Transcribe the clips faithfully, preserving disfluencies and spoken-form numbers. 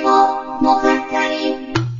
و مقدری.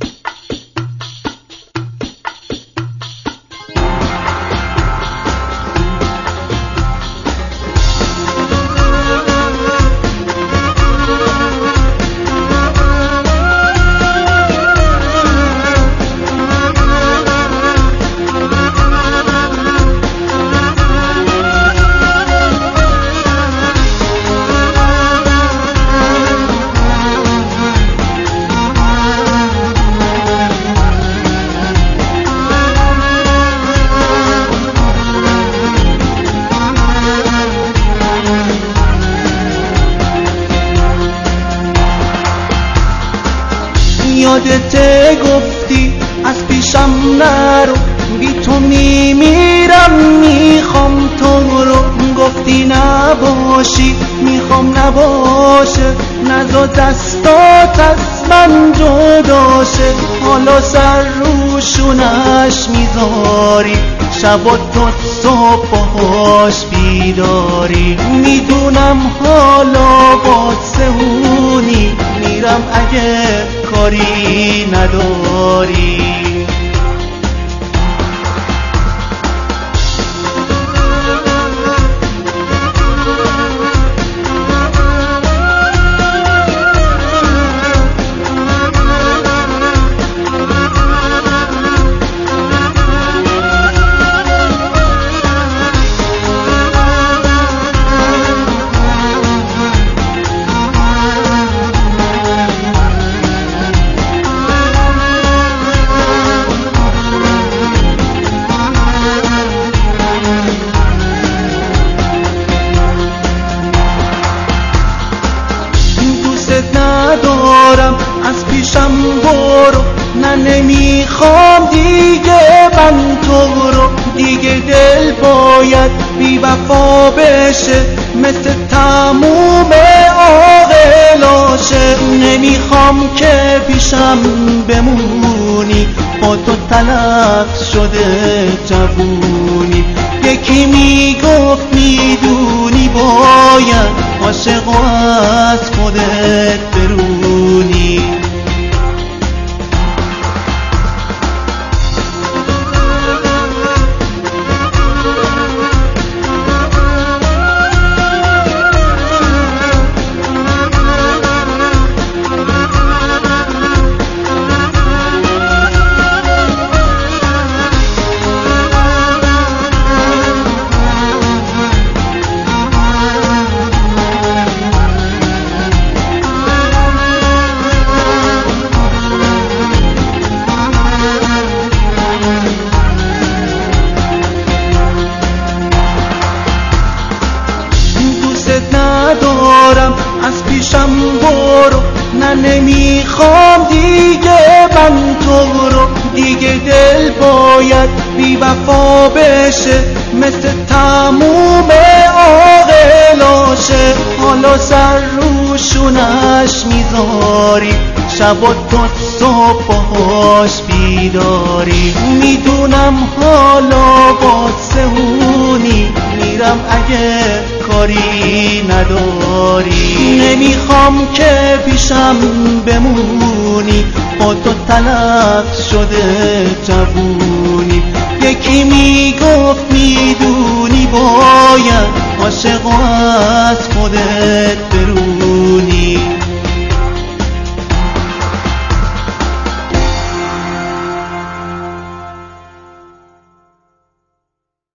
یادت گفتی از پیشم نرو، بی تو میمیرم میخوام تو رو. گفتی نباشی میخوام نباشه، نزا دستات از من جداشه. حالا سر روشونش میذاری، شبا تو صبح باهاش بیداری. میدونم حالا با سهونی میرم اگه کاری نداری. ندارم از پیشم برو، نه نمیخوام دیگه من تو رو. دیگه دل باید بی وفا بشه، مثل تموم عاقلاشه. نمیخوام که پیشم بمونی، با تو تلف شده جوونی. یکی میگفت میدونی باید عاشق و از خودت برونی. ندارم از پیشم برو، نه نمیخوام دیگه من تو رو. دیگه دل باید بی وفا بشه، مثل تموم عاقلاشه. حالا سر روشونش میذاری، شبا تو صبح باهاش بیداری. میدونم حالا با سهونی میرم اگه کاری نداری. نمیخوام که پیشم بمونی، با تو تلف شده جوونی. یکی میگفت میدونی باید عاشق و از خودت برونی.